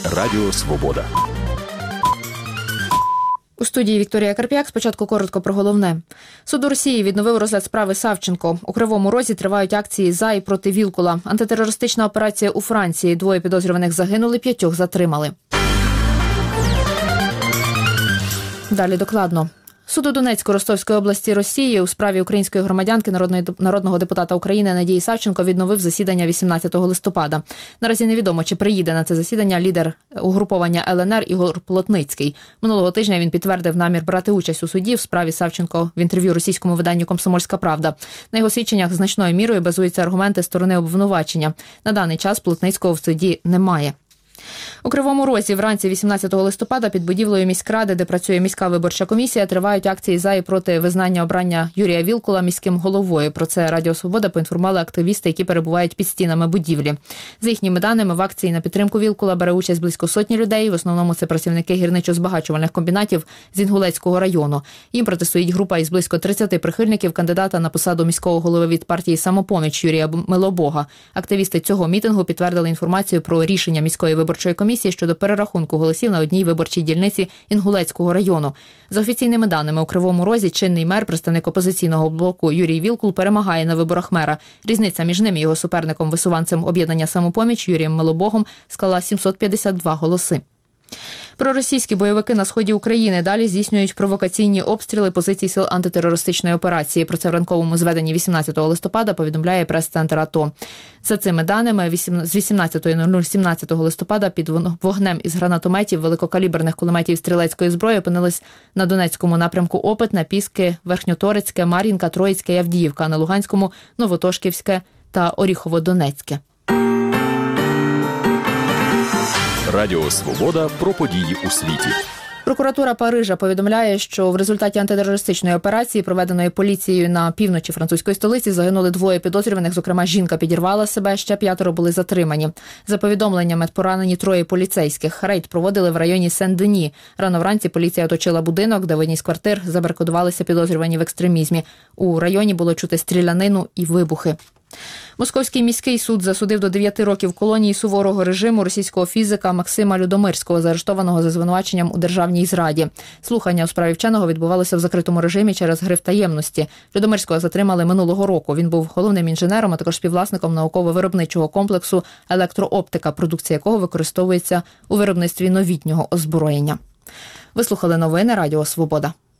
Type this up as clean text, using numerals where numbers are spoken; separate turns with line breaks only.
Радіо Свобода.
У студії Вікторія Карп'як. Спочатку коротко про головне. Суд у Росії відновив розгляд справи Савченко. У Кривому Розі тривають акції за і проти Вілкула. Антитерористична операція у Франції. 2 підозрюваних загинули, 5 затримали. Далі докладно. Суд у Донецьку Ростовської області Росії у справі української громадянки народного депутата України Надії Савченко відновив засідання 18 листопада. Наразі невідомо, чи приїде на це засідання лідер угруповання ЛНР Ігор Плотницький. Минулого тижня він підтвердив намір брати участь у суді в справі Савченко в інтерв'ю російському виданню «Комсомольська правда». На його свідченнях значною мірою базуються аргументи сторони обвинувачення. На даний час Плотницького в суді немає. У Кривому Розі вранці 18 листопада під будівлею міськради, де працює міська виборча комісія, тривають акції за і проти визнання обрання Юрія Вілкула міським головою. Про це Радіо Свобода поінформували активісти, які перебувають під стінами будівлі. За їхніми даними, в акції на підтримку Вілкула бере участь близько сотні людей. В основному це працівники гірничо-збагачувальних комбінатів з Інгулецького району. Їм протистоїть група із близько 30 прихильників кандидата на посаду міського голови від партії «Самопоміч» Юрія Милобога. Активісти цього мітингу підтвердили інформацію про рішення міської виборчої комісії щодо перерахунку голосів на одній виборчій дільниці Інгулецького району. За офіційними даними, у Кривому Розі чинний мер, представник опозиційного блоку Юрій Вілкул, перемагає на виборах мера. Різниця між ним і його суперником-висуванцем об'єднання «Самопоміч» Юрієм Милобогом склала 752 голоси. Проросійські бойовики на сході України далі здійснюють провокаційні обстріли позицій сил антитерористичної операції. Про це в ранковому зведенні 18 листопада повідомляє прес-центр АТО. За цими даними, з 18:00 17 листопада під вогнем із гранатометів, великокаліберних кулеметів і стрілецької зброї опинились на Донецькому напрямку Опитне, Піски, Верхньоторецьке, Мар'їнка, Троїцьке і Авдіївка, а на Луганському – Новотошківське та Оріхово-Донецьке.
Радіо Свобода про події у світі.
Прокуратура Парижа повідомляє, що в результаті антитерористичної операції, проведеної поліцією на півночі французької столиці, загинули 2 підозрюваних, зокрема жінка підірвала себе, ще 5 були затримані. За повідомленнями, поранені 3 поліцейських. Рейд проводили в районі Сен-Дені. Рано вранці поліція оточила будинок, де в одній з квартир забарикадувалися підозрювані в екстремізмі. У районі було чути стрілянину і вибухи. Московський міський суд засудив до 9 років колонії суворого режиму російського фізика Максима Людомирського, заарештованого за звинуваченням у державній зраді. Слухання у справі вченого відбувалося в закритому режимі через гриф таємності. Людомирського затримали минулого року. Він був головним інженером, а також співвласником науково-виробничого комплексу «Електрооптика», продукція якого використовується у виробництві новітнього озброєння. Ви слухали новини Радіо Свобода.